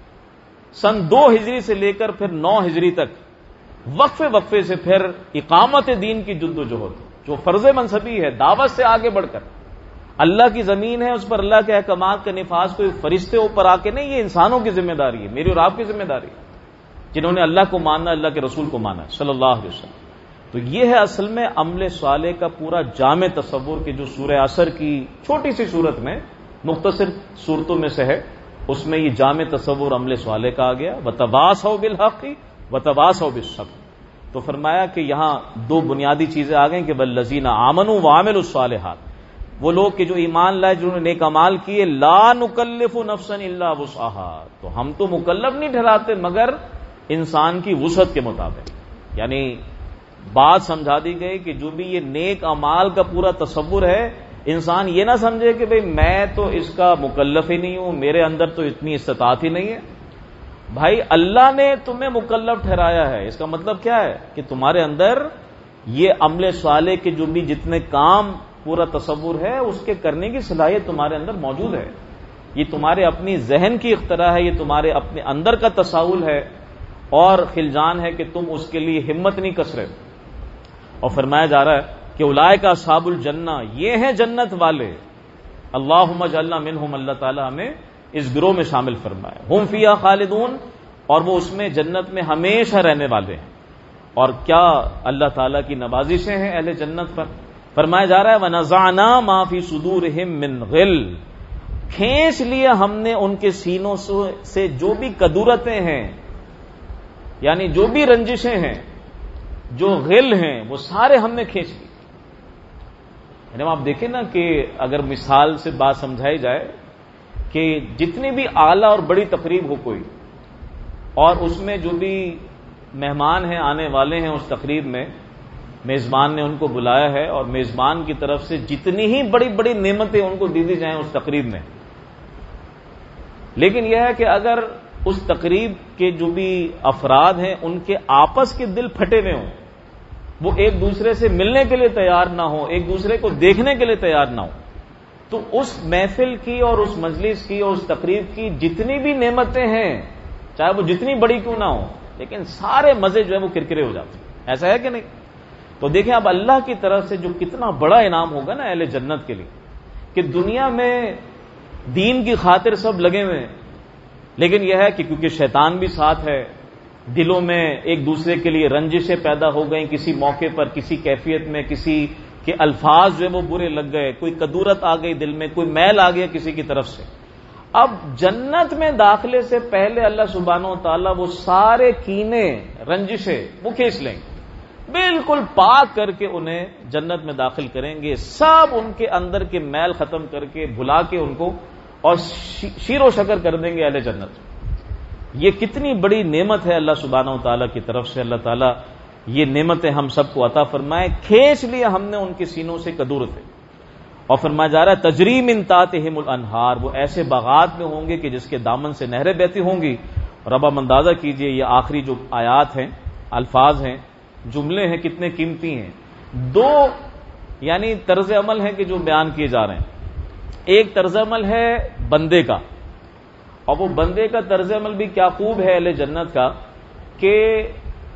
سن دو ہجری سے لے کر پھر نو ہجری تک وقفے وقفے سے پھر اقامت دین کی جد و جہد جو فرض منصبی ہے، دعوت سے آگے بڑھ کر اللہ کی زمین ہے، اس پر اللہ کے احکامات کا نفاذ کوئی فرشتے اوپر آ کے نہیں، یہ انسانوں کی ذمہ داری ہے، میری اور آپ کی ذمہ داری ہے، جنہوں نے اللہ کو ماننا، اللہ کے رسول کو مانا صلی اللہ علیہ وسلم۔ تو یہ ہے اصل میں عمل صالح کا پورا جامع تصور کہ جو سورہ عصر کی چھوٹی سی صورت میں، مختصر صورتوں میں سے ہے، اس میں یہ جامع تصور عمل صالح کا آ گیا، وتواصوا بالحق وتواصوا بالصبر۔ تو فرمایا کہ یہاں دو بنیادی چیزیں آ گئیں کہ والذین آمنوا وعملوا الصالحات، وہ لوگ کہ جو ایمان لائے، جنہوں نے نیک اعمال کیے، لا نکلف نفسا الا وسعها، تو ہم تو مکلف نہیں ٹھہراتے مگر انسان کی وسعت کے مطابق، یعنی بات سمجھا دی گئی کہ جو بھی یہ نیک اعمال کا پورا تصور ہے، انسان یہ نہ سمجھے کہ بھئی میں تو اس کا مکلف ہی نہیں ہوں، میرے اندر تو اتنی استطاعت ہی نہیں ہے۔ بھائی اللہ نے تمہیں مکلف ٹھہرایا ہے، اس کا مطلب کیا ہے کہ تمہارے اندر یہ عمل صالح کے جو بھی جتنے کام پورا تصور ہے اس کے کرنے کی صلاحیت تمہارے اندر موجود ہے، یہ تمہارے اپنی ذہن کی اختراع ہے، یہ تمہارے اپنے اندر کا تساؤل ہے اور خلجان ہے کہ تم اس کے لیے ہمت نہیں کس رہے۔ اور فرمایا جا رہا ہے کہ اولئک اصحاب الجنہ، یہ ہیں جنت والے، اللہم اجعلنا منہم، اللہ تعالی ہمیں اس گروہ میں شامل فرمائے، ہم فیہا خالدون، اور وہ اس میں جنت میں ہمیشہ رہنے والے ہیں۔ اور کیا اللہ تعالیٰ کی نوازشیں ہیں اہل جنت پر، فرمایا جا رہا ہے وَنَزَعْنَا مَا فِي صُدُورِهِم مِّن غِلٍّ، کھینچ لیا ہم نے ان کے سینوں سے جو بھی کدورتیں ہیں، یعنی جو بھی رنجشیں ہیں، جو غل ہیں، وہ سارے ہم نے کھینچ لی۔ یعنی آپ دیکھیں نا کہ اگر مثال سے بات سمجھائی جائے کہ جتنی بھی اعلیٰ اور بڑی تقریب ہو کوئی، اور اس میں جو بھی مہمان ہیں آنے والے ہیں، اس تقریب میں میزبان نے ان کو بلایا ہے اور میزبان کی طرف سے جتنی ہی بڑی بڑی نعمتیں ان کو دی دی جائیں اس تقریب میں، لیکن یہ ہے کہ اگر اس تقریب کے جو بھی افراد ہیں ان کے آپس کے دل پھٹے ہوئے ہوں، وہ ایک دوسرے سے ملنے کے لیے تیار نہ ہو، ایک دوسرے کو دیکھنے کے لیے تیار نہ ہو، تو اس محفل کی اور اس مجلس کی اور اس تقریب کی جتنی بھی نعمتیں ہیں، چاہے وہ جتنی بڑی کیوں نہ ہو، لیکن سارے مزے جو ہے وہ کرکرے ہو جاتے ہیں۔ ایسا ہے کہ نہیں؟ تو دیکھیں اب اللہ کی طرف سے جو کتنا بڑا انعام ہوگا نا اہل جنت کے لیے، کہ دنیا میں دین کی خاطر سب لگے ہوئے ہیں، لیکن یہ ہے کہ کیونکہ شیطان بھی ساتھ ہے، دلوں میں ایک دوسرے کے لیے رنجشیں پیدا ہو گئیں، کسی موقع پر، کسی کیفیت میں، کسی کے الفاظ جو ہے وہ برے لگ گئے، کوئی کدورت آ گئی دل میں، کوئی میل آ گیا کسی کی طرف سے۔ اب جنت میں داخلے سے پہلے اللہ سبحانہ و تعالیٰ وہ سارے کینے، رنجشیں وہ کھینچ لیں گے، بالکل پاک کر کے انہیں جنت میں داخل کریں گے، سب ان کے اندر کے میل ختم کر کے بھلا کے ان کو اور شیر و شکر کر دیں گے اہل جنت۔ یہ کتنی بڑی نعمت ہے اللہ سبحانہ و تعالیٰ کی طرف سے، اللہ تعالیٰ یہ نعمتیں ہم سب کو عطا فرمائے۔ کھینچ لیا ہم نے ان کے سینوں سے کدورتیں، اور فرمایا جا رہا ہے تجری من تحتہم الانہار، وہ ایسے باغات میں ہوں گے کہ جس کے دامن سے نہریں بہتی ہوں گی۔ اور اب آپ اندازہ کیجئے یہ آخری جو آیات ہیں، الفاظ ہیں، جملے ہیں، کتنے قیمتی ہیں۔ دو یعنی طرز عمل ہیں کہ جو بیان کیے جا رہے ہیں، ایک طرز عمل ہے بندے کا، اور وہ بندے کا طرز عمل بھی کیا خوب ہے اہل جنت کا، کہ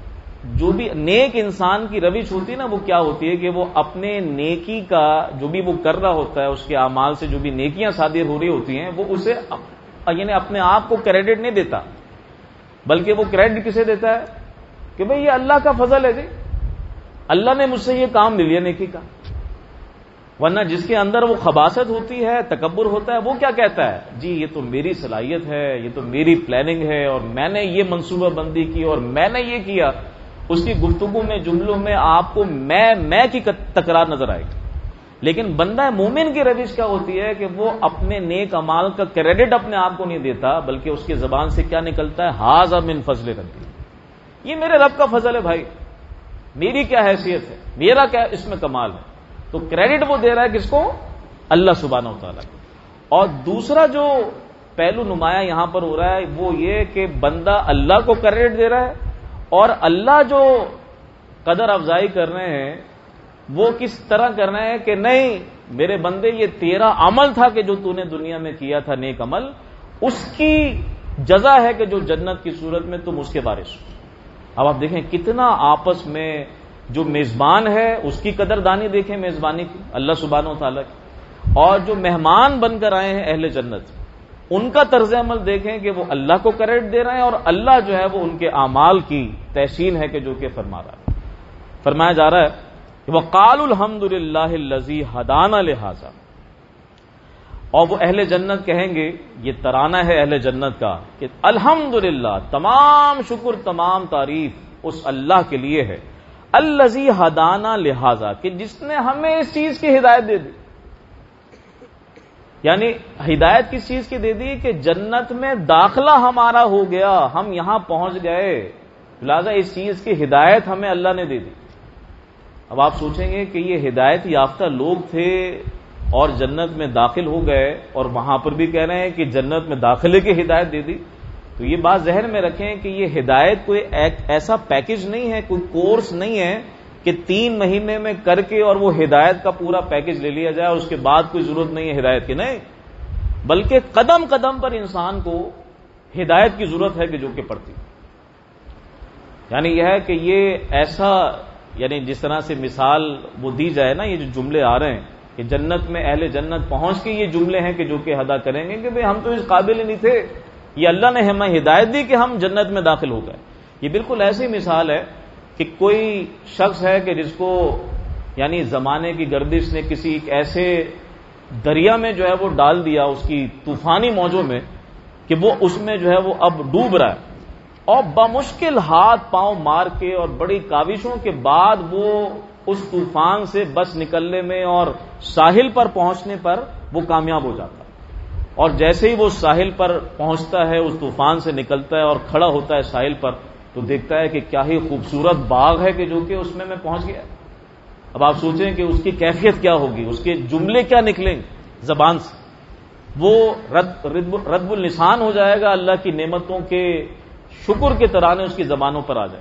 جو بھی نیک انسان کی روش ہوتی ہے نا وہ کیا ہوتی ہے کہ وہ اپنے نیکی کا جو بھی وہ کر رہا ہوتا ہے، اس کے اعمال سے جو بھی نیکیاں صادر ہو رہی ہوتی ہیں، وہ اسے یعنی اپنے آپ کو کریڈٹ نہیں دیتا، بلکہ وہ کریڈٹ کسے دیتا ہے کہ بھئی یہ اللہ کا فضل ہے جی، اللہ نے مجھ سے یہ کام مل لیا نیکی کا. ورنہ جس کے اندر وہ خباثت ہوتی ہے، تکبر ہوتا ہے، وہ کیا کہتا ہے؟ جی یہ تو میری صلاحیت ہے، یہ تو میری پلاننگ ہے، اور میں نے یہ منصوبہ بندی کی اور میں نے یہ کیا. اس کی گفتگو میں، جملوں میں آپ کو میں میں کی تکرار نظر آئے گی. لیکن بندہ مومن کی روش کیا ہوتی ہے کہ وہ اپنے نیک اعمال کا کریڈٹ اپنے آپ کو نہیں دیتا، بلکہ اس کی زبان سے کیا نکلتا ہے؟ ھذا من فضل ربی، یہ میرے رب کا فضل ہے بھائی، میری کیا حیثیت ہے، میرا کیا اس میں کمال ہے. تو کریڈٹ وہ دے رہا ہے کس کو؟ اللہ سبحانہ و تعالیٰ کو. اور دوسرا جو پہلو نمایاں یہاں پر ہو رہا ہے وہ یہ کہ بندہ اللہ کو کریڈٹ دے رہا ہے، اور اللہ جو قدر افزائی کر رہے ہیں وہ کس طرح کر رہے ہیں کہ نہیں میرے بندے یہ تیرا عمل تھا کہ جو تو نے دنیا میں کیا تھا نیک عمل، اس کی جزا ہے کہ جو جنت کی صورت میں تم اس کے وارث ہو. اب آپ دیکھیں کتنا آپس میں جو میزبان ہے اس کی قدر دانی دیکھیں، میزبانی کی اللہ سبحانہ و تعالیٰ کی، اور جو مہمان بن کر آئے ہیں اہل جنت ان کا طرز عمل دیکھیں کہ وہ اللہ کو کریڈٹ دے رہے ہیں، اور اللہ جو ہے وہ ان کے اعمال کی تحسین ہے کہ جو کہ فرما رہا ہے. فرمایا جا رہا ہے کہ وَقَالُوا الْحَمْدُ لِلَّهِ الَّذِي هَدَانَا لِهَذَا، اور وہ اہل جنت کہیں گے، یہ ترانہ ہے اہل جنت کا کہ الحمدللہ، تمام شکر تمام تعریف اس اللہ کے لیے ہے، الذی ہدانا لہذا، کہ جس نے ہمیں اس چیز کی ہدایت دے دی. یعنی ہدایت کس چیز کی دے دی؟ کہ جنت میں داخلہ ہمارا ہو گیا، ہم یہاں پہنچ گئے، لہذا اس چیز کی ہدایت ہمیں اللہ نے دے دی. اب آپ سوچیں گے کہ یہ ہدایت یافتہ لوگ تھے اور جنت میں داخل ہو گئے، اور وہاں پر بھی کہہ رہے ہیں کہ جنت میں داخلے کی ہدایت دے دی. تو یہ بات ذہن میں رکھیں کہ یہ ہدایت کوئی ایسا پیکج نہیں ہے، کوئی کورس نہیں ہے کہ تین مہینے میں کر کے اور وہ ہدایت کا پورا پیکج لے لیا جائے اور اس کے بعد کوئی ضرورت نہیں ہے ہدایت کی. نہیں، بلکہ قدم قدم پر انسان کو ہدایت کی ضرورت ہے کہ جو کہ پڑتی. یعنی یہ ہے کہ یہ ایسا، یعنی جس طرح سے مثال وہ دی جائے نا، یہ جو جملے آ رہے ہیں کہ جنت میں اہل جنت پہنچ کے یہ جملے ہیں کہ جو کہ ادا کریں گے کہ بھئی ہم تو اس قابل ہی نہیں تھے، یہ اللہ نے ہمیں ہدایت دی کہ ہم جنت میں داخل ہو گئے. یہ بالکل ایسی مثال ہے کہ کوئی شخص ہے کہ جس کو یعنی زمانے کی گردش نے کسی ایک ایسے دریا میں جو ہے وہ ڈال دیا، اس کی طوفانی موجوں میں، کہ وہ اس میں جو ہے وہ اب ڈوب رہا ہے، اور بمشکل ہاتھ پاؤں مار کے اور بڑی کاوشوں کے بعد وہ اس طوفان سے بس نکلنے میں اور ساحل پر پہنچنے پر وہ کامیاب ہو جاتا ہے. اور جیسے ہی وہ ساحل پر پہنچتا ہے، اس طوفان سے نکلتا ہے اور کھڑا ہوتا ہے ساحل پر، تو دیکھتا ہے کہ کیا ہی خوبصورت باغ ہے کہ جو کہ اس میں میں پہنچ گیا. اب آپ سوچیں کہ اس کی کیفیت کیا ہوگی، اس کے جملے کیا نکلیں گے زبان سے. وہ رد رد اللسان ہو جائے گا، اللہ کی نعمتوں کے شکر کے ترانے اس کی زبانوں پر آ جائے.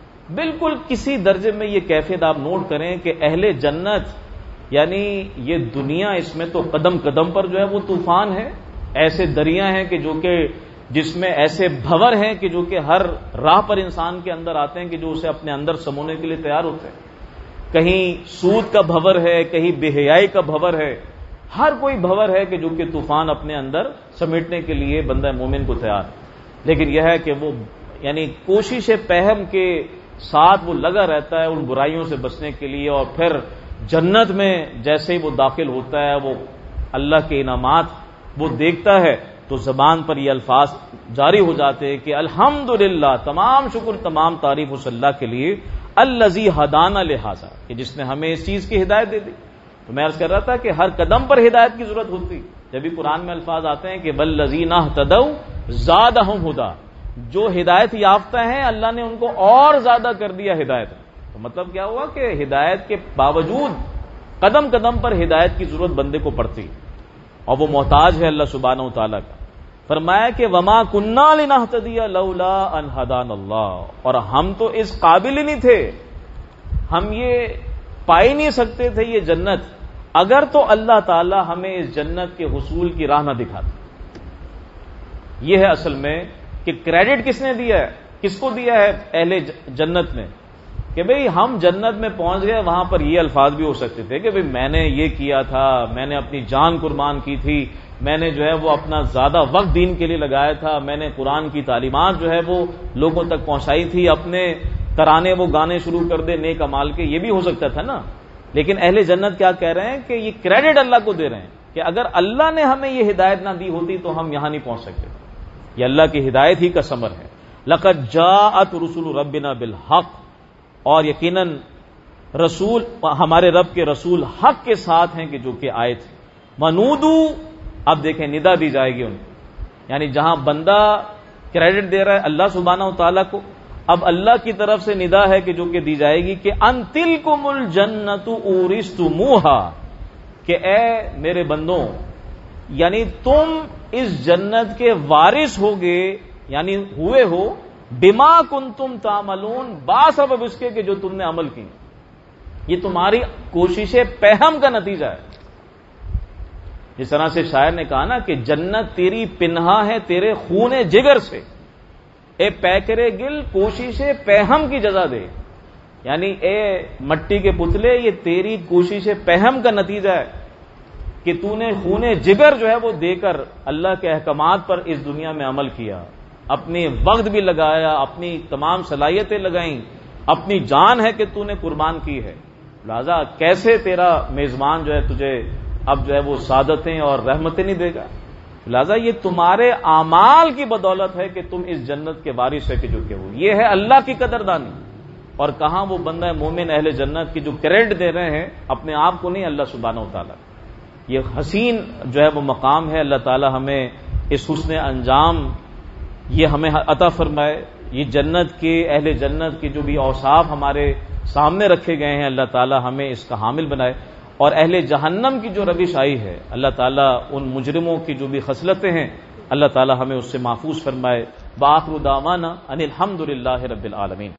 بالکل کسی درجے میں یہ کیفیت آپ نوٹ کریں کہ اہل جنت، یعنی یہ دنیا اس میں تو قدم قدم پر جو ہے وہ طوفان ہے، ایسے دریا ہیں کہ جو کہ جس میں ایسے بھور ہیں کہ جو کہ ہر راہ پر انسان کے اندر آتے ہیں کہ جو اسے اپنے اندر سمونے کے لیے تیار ہوتے ہیں. کہیں سود کا بھور ہے، کہیں بے حیائی کا بھور ہے، ہر کوئی بھور ہے کہ جو کہ طوفان اپنے اندر سمیٹنے کے لیے بندہ مومن کو تیار ہے. لیکن یہ ہے کہ وہ یعنی کوشش پہم کے ساتھ وہ لگا رہتا ہے ان برائیوں سے بچنے کے لیے، اور پھر جنت میں جیسے ہی وہ داخل ہوتا ہے، وہ اللہ کے انعامات وہ دیکھتا ہے تو زبان پر یہ الفاظ جاری ہو جاتے ہیں کہ الحمدللہ، تمام شکر تمام تعریف اس اللہ کے لیے، الذی ہدانا لہذا، کہ جس نے ہمیں اس چیز کی ہدایت دے دی. تو میں عرض کر رہا تھا کہ ہر قدم پر ہدایت کی ضرورت ہوتی. جب بھی قرآن میں الفاظ آتے ہیں کہ والذین اہتدوا زادہم ہدی، جو ہدایت یافتہ ہیں اللہ نے ان کو اور زیادہ کر دیا ہدایت. تو مطلب کیا ہوا کہ ہدایت کے باوجود قدم قدم پر ہدایت کی ضرورت بندے کو پڑتی، اور وہ محتاج ہے اللہ سبحانہ و تعالیٰ کا. فرمایا کہ وما کننا لنہتدی لولا ان ہدانا اللہ، اور ہم تو اس قابل ہی نہیں تھے، ہم یہ پا ہی نہیں سکتے تھے یہ جنت اگر تو اللہ تعالی ہمیں اس جنت کے حصول کی راہ نہ دکھاتا. یہ ہے اصل میں کہ کریڈٹ کس نے دیا ہے، کس کو دیا ہے اہل جنت میں؟ کہ بھئی ہم جنت میں پہنچ گئے، وہاں پر یہ الفاظ بھی ہو سکتے تھے کہ بھئی میں نے یہ کیا تھا، میں نے اپنی جان قربان کی تھی، میں نے جو ہے وہ اپنا زیادہ وقت دین کے لیے لگایا تھا، میں نے قرآن کی تعلیمات جو ہے وہ لوگوں تک پہنچائی تھی، اپنے ترانے وہ گانے شروع کر دے نیک اعمال کے، یہ بھی ہو سکتا تھا نا. لیکن اہل جنت کیا کہہ رہے ہیں کہ یہ کریڈٹ اللہ کو دے رہے ہیں کہ اگر اللہ نے ہمیں یہ ہدایت نہ دی ہوتی تو ہم یہاں نہیں پہنچ سکتے. یہ اللہ کی ہدایت ہی کا ثمر ہے. لقد جاءت رسل ربنا بالحق، اور یقیناً رسول ہمارے رب کے رسول حق کے ساتھ ہیں کہ جو کہ آئے تھے. منودو، اب دیکھیں ندا دی جائے گی ان کو، یعنی جہاں بندہ کریڈٹ دے رہا ہے اللہ سبحانہ و تعالیٰ کو، اب اللہ کی طرف سے ندا ہے کہ جو کہ دی جائے گی کہ ان تلکم الجنت اورثتموہا، کہ اے میرے بندوں، یعنی تم اس جنت کے وارث ہوگے، یعنی ہوئے ہو، بما کنتم تعملون، باسبب اس کے کہ جو تم نے عمل کی. یہ تمہاری کوشش پہم کا نتیجہ ہے. جس طرح سے شاعر نے کہا نا کہ جنت تیری پنہا ہے تیرے خون جگر سے، اے پیکرے گل کوشش پہم کی جزا دے. یعنی اے مٹی کے پتلے، یہ تیری کوشش پہم کا نتیجہ ہے کہ تو نے خون جگر جو ہے وہ دے کر اللہ کے احکامات پر اس دنیا میں عمل کیا، اپنے وقت بھی لگایا، اپنی تمام صلاحیتیں لگائیں، اپنی جان ہے کہ تو نے قربان کی ہے. لہذا کیسے تیرا میزبان جو ہے تجھے اب جو ہے وہ سعادتیں اور رحمتیں نہیں دے گا؟ لہذا یہ تمہارے اعمال کی بدولت ہے کہ تم اس جنت کے وارث ہے کہ جو کہ وہ یہ ہے اللہ کی قدردانی. اور کہاں وہ بندہ مومن اہل جنت کی جو کریڈٹ دے رہے ہیں اپنے آپ کو نہیں، اللہ سبحانہ و تعالیٰ. یہ حسین جو ہے وہ مقام ہے. اللہ تعالیٰ ہمیں اس حسن انجام یہ ہمیں عطا فرمائے. یہ جنت کے اہل جنت کے جو بھی اوصاف ہمارے سامنے رکھے گئے ہیں اللہ تعالیٰ ہمیں اس کا حامل بنائے. اور اہل جہنم کی جو روش آئی ہے اللہ تعالیٰ ان مجرموں کی جو بھی خصلتیں ہیں اللہ تعالیٰ ہمیں اس سے محفوظ فرمائے. بآخر دعوانا ان الحمد للہ رب العالمین.